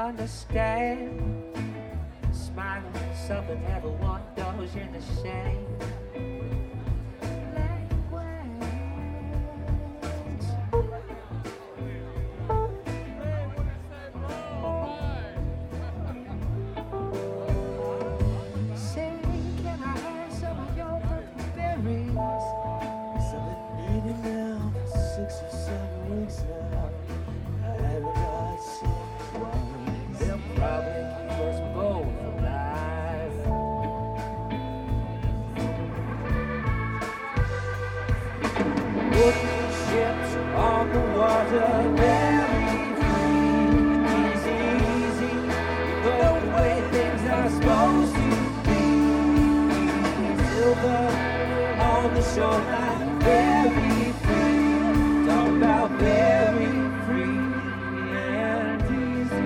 understand. Smiling, something everyone knows in the shame. Ships on the water, very free, easy, the way things are supposed to be. Silver on the shoreline, very free, talk about very free and easy.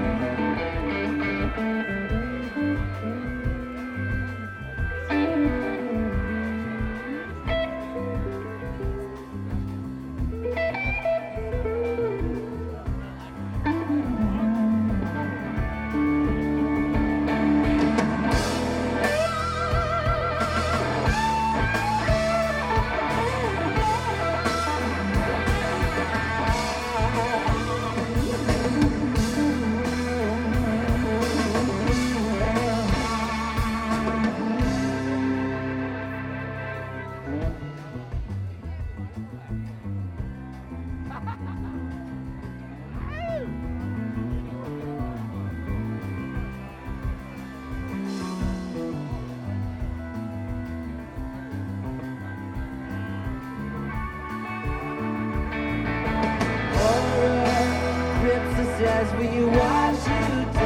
As we watch you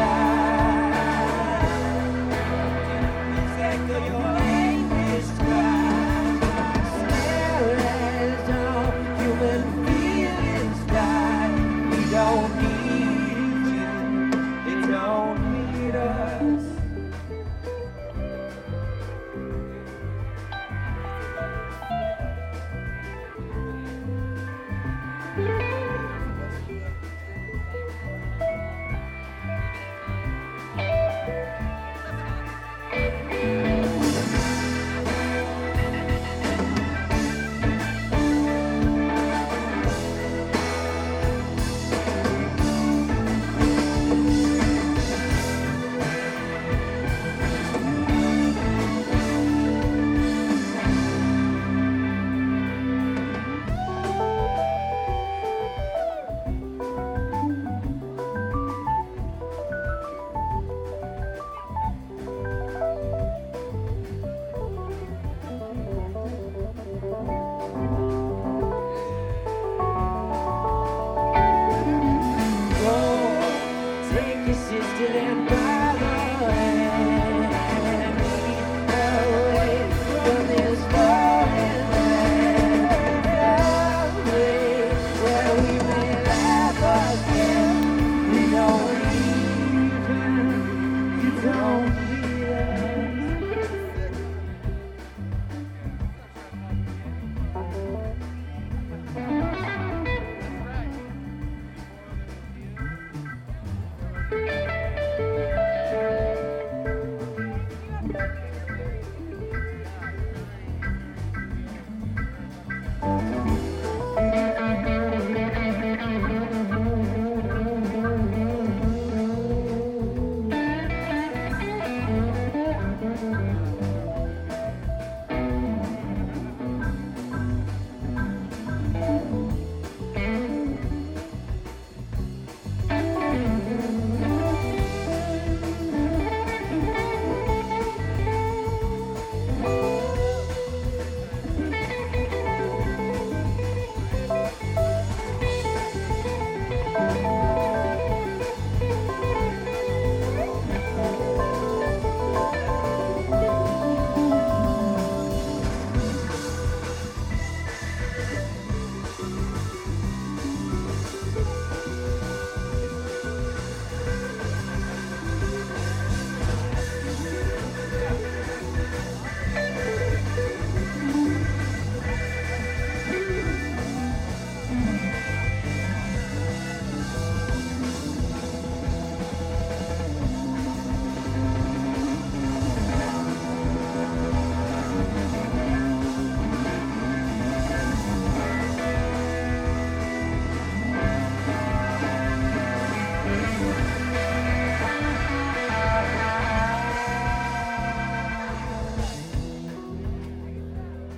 die, echo your anguish cry. Stare as all human feelings die. We don't need you, you don't need us.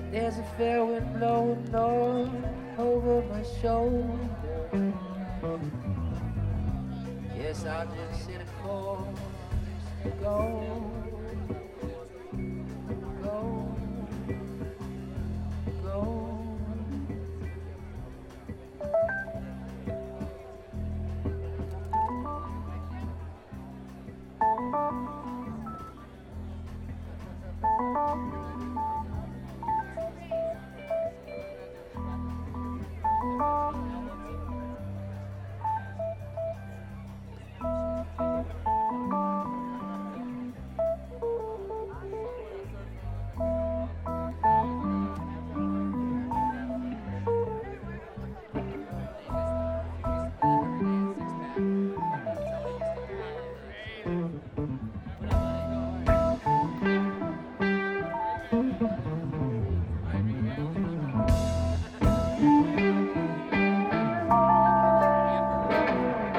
There's a fair wind blowing north over my shoulder. Yes, I'll just sit a course and go.